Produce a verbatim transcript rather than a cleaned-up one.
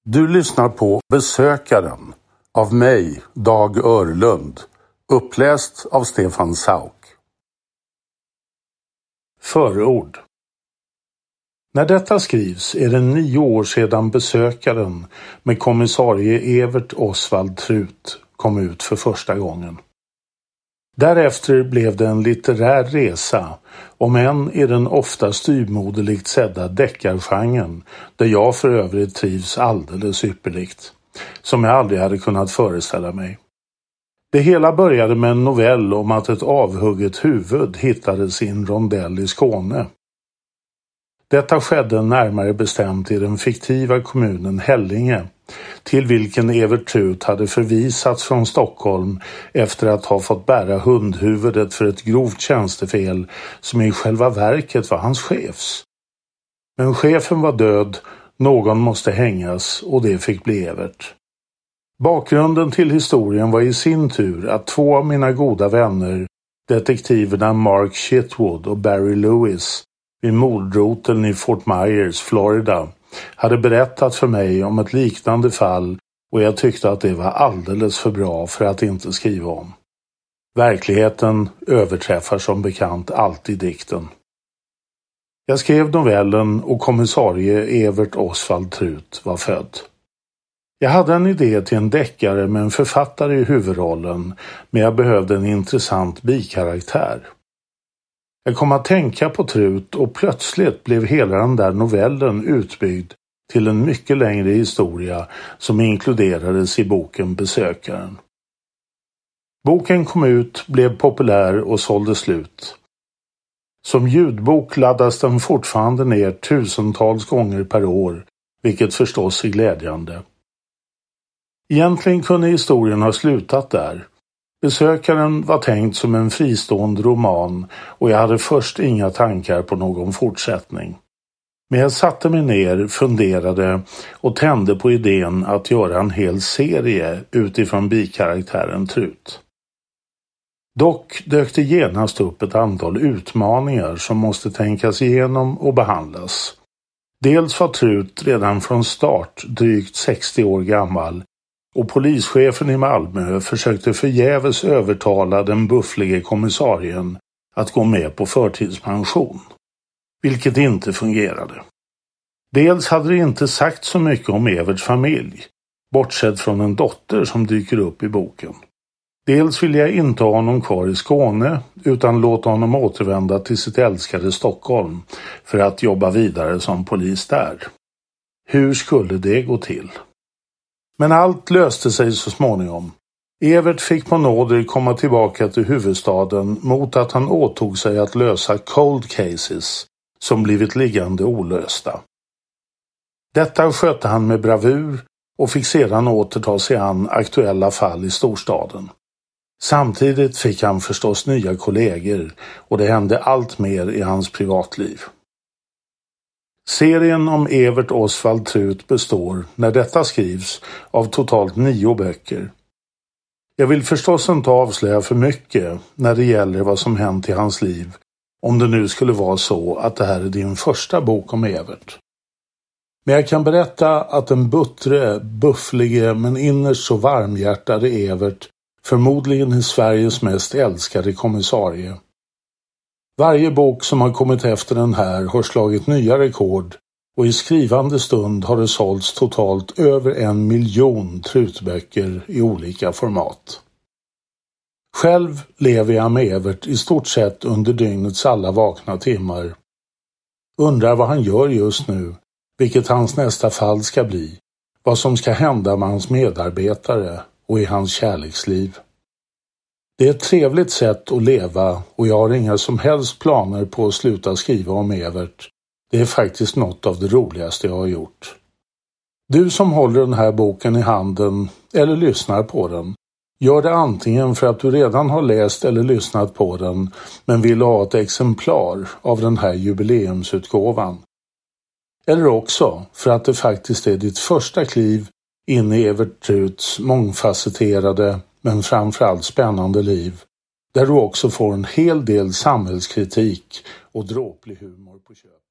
Du lyssnar på Besökaren av mig, Dag Örlund, uppläst av Stefan Sauk. Förord. När detta skrivs är det nio år sedan Besökaren med kommissarie Evert Oswald Trut kom ut för första gången. Därefter blev det en litterär resa, om än i den ofta styvmoderligt sedda deckargenren, där jag för övrigt trivs alldeles ypperligt, som jag aldrig hade kunnat föreställa mig. Det hela började med en novell om att ett avhugget huvud hittades i en rondell i Skåne. Detta skedde närmare bestämt i den fiktiva kommunen Hällinge, till vilken Evert Trut hade förvisats från Stockholm efter att ha fått bära hundhuvudet för ett grovt tjänstefel som i själva verket var hans chefs. Men chefen var död, någon måste hängas och det fick bli Evert. Bakgrunden till historien var i sin tur att två av mina goda vänner, detektiverna Mark Chitwood och Barry Lewis, vid mordroteln i Fort Myers, Florida, hade berättat för mig om ett liknande fall och jag tyckte att det var alldeles för bra för att inte skriva om. Verkligheten överträffar som bekant alltid dikten. Jag skrev novellen och kommissarie Evert Oswald Trut var född. Jag hade en idé till en deckare med en författare i huvudrollen, men jag behövde en intressant bikaraktär. Jag kom att tänka på Trut och plötsligt blev hela den där novellen utbyggd till en mycket längre historia som inkluderades i boken Besökaren. Boken kom ut, blev populär och sålde slut. Som ljudbok laddas den fortfarande ner tusentals gånger per år, vilket förstås är glädjande. Egentligen kunde historien ha slutat där. Besökaren var tänkt som en fristående roman och jag hade först inga tankar på någon fortsättning. Men jag satte mig ner, funderade och tände på idén att göra en hel serie utifrån bikaraktären Trut. Dock dök det genast upp ett antal utmaningar som måste tänkas igenom och behandlas. Dels var Trut redan från start drygt sextio år gammal och polischefen i Malmö försökte förgäves övertala den bufflige kommissarien att gå med på förtidspension, vilket inte fungerade. Dels hade det inte sagt så mycket om Everts familj, bortsett från en dotter som dyker upp i boken. Dels ville jag inte ha honom kvar i Skåne utan låta honom återvända till sitt älskade Stockholm för att jobba vidare som polis där. Hur skulle det gå till? Men allt löste sig så småningom. Evert fick på nåder komma tillbaka till huvudstaden mot att han åtog sig att lösa cold cases som blivit liggande olösta. Detta skötte han med bravur och fick sedan återta sig an aktuella fall i storstaden. Samtidigt fick han förstås nya kollegor och det hände allt mer i hans privatliv. Serien om Evert Oswald Trut består, när detta skrivs, av totalt nio böcker. Jag vill förstås inte avslöja för mycket när det gäller vad som hänt i hans liv, om det nu skulle vara så att det här är din första bok om Evert. Men jag kan berätta att den buttre, bufflige men innerst så varmhjärtade Evert förmodligen är Sveriges mest älskade kommissarie. Varje bok som har kommit efter den här har slagit nya rekord och i skrivande stund har det sålts totalt över en miljon Trutböcker i olika format. Själv lever jag med Evert i stort sett under dygnets alla vakna timmar. Undrar vad han gör just nu, vilket hans nästa fall ska bli, vad som ska hända med hans medarbetare och i hans kärleksliv. Det är ett trevligt sätt att leva och jag har inga som helst planer på att sluta skriva om Evert. Det är faktiskt något av det roligaste jag har gjort. Du som håller den här boken i handen eller lyssnar på den, gör det antingen för att du redan har läst eller lyssnat på den men vill ha ett exemplar av den här jubileumsutgåvan. Eller också för att det faktiskt är ditt första kliv in i Evert Truts mångfacetterade men framförallt spännande liv, där du också får en hel del samhällskritik och dråplig humor på köpet.